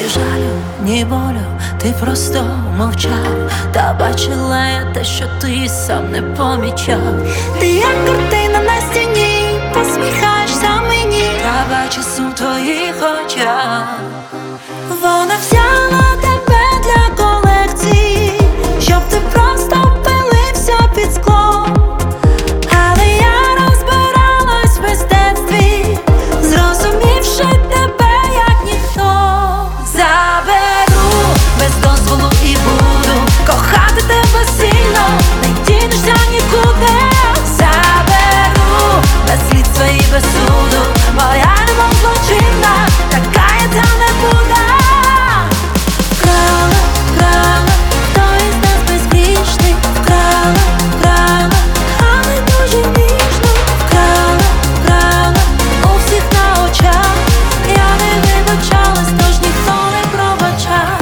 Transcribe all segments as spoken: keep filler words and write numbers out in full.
жалю, ні болю, ти просто мовчав. Та бачила я те, що ти сам не помічав. Ти як картина на стіні, посміхаєшся мені, та бачу сум в твоїх очах. Вона взяла тебе для колекції, щоб ти просто пилився під склом. Але я розбиралась в мистецтві, зрозумівши тебе як ніхто. Заберу без дозволу і буду кохати тебе сильно, не дінешся нікуди. Заберу без слідства і без суду, моя любов злочинна, така я та не буде. Вкрала, вкрала, хто із нас безгрішний. Вкрала, вкрала, але дуже ніжно. Вкрала, вкрала, у всіх на очах. Я не вибачалась, тож ніхто не пробачав.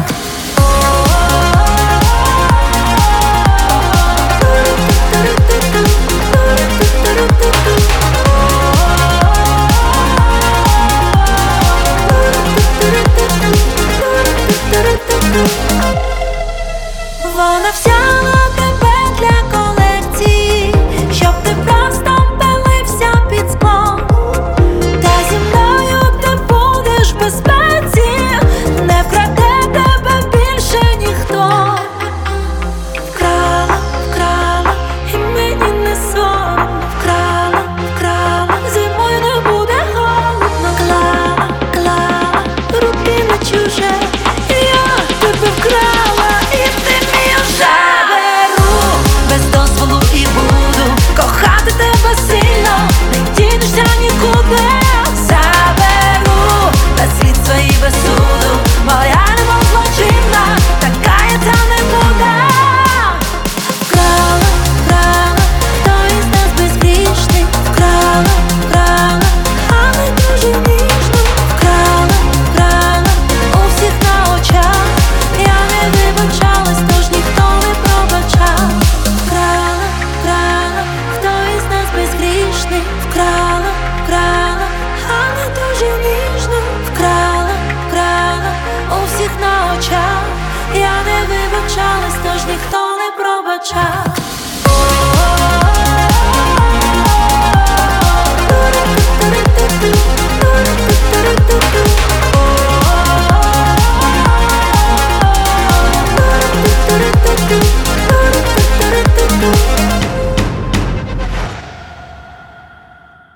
Вона взяла тебе для колекції, щоб ти просто пилився під склом. Та зі мною ти будеш в безпеці, не вкраде тебе більше ніхто. Вкрала, вкрала, і мені не соромно. Вкрала, вкрала, зимою не буде холодно. Клала, клала, руки на чуже, я тебе вкрала, і ти мій уже. Заберу без дозволу і буду кохати тебе сильно, не дінешся нікуди. Заберу без слідства і без суду, моя любов злочинна, така я та не буде. Вкрала, вкрала, хто із нас безгрішний. Вкрала, вкрала, але дуже ніжно. Вкрала, вкрала, у всіх на очах. Я не вибачалась, тож ніхто не пробачав. Вкрала, вкрала, хто із нас безгрішний. Вкрала, вкрала, але дуже ніжно. Вкрала, вкрала, у всіх на очах. Я не вибачалась, тож ніхто не пробачав.